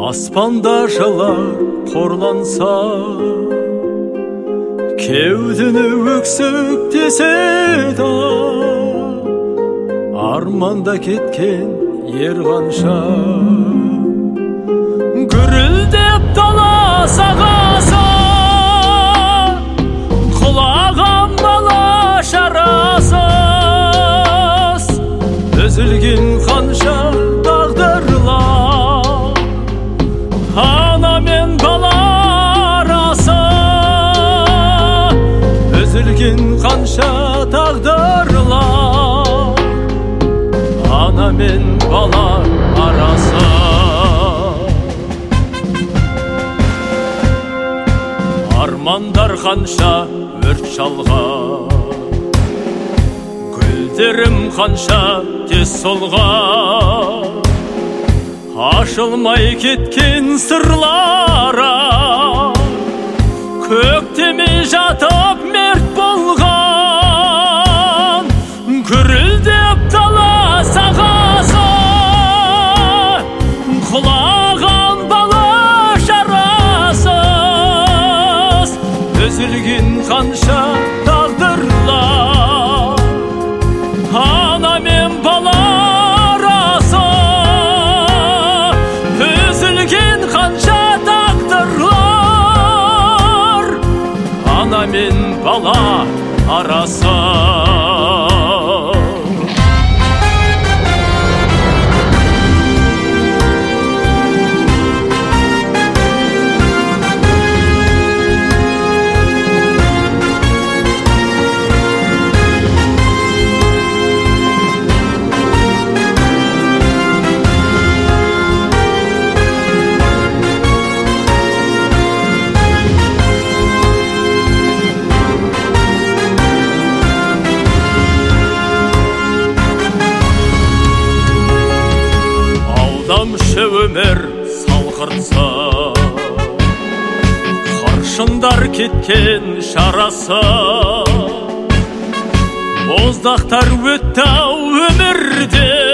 аспанда жалар қорланса, кеудені өксіктесе да, арманда кеткен ер қанша. Гүрілдеп дала сағасы, құлаған бала шарасыз, үзілген қанша тағдырлар, ана мен бала арасы, үзілген қанша тағдырлар, ана мен бала арасы. Армандар қанша өрт шалған, гүлдерім қанша тез солған, ашылмай кеткен сырлара, көктемей жатып мерт болған. Гүрілдеп дала сағасы, құлаған бала шарасыз, үзілген қанша тағдырлар, ана мен бала арасы, үзілген қанша тағдырлар, ана мен бала арасы. Алдамшы өмір салқыртса, қаршындар кеткен шарасы, боздақтар өтті өмірде,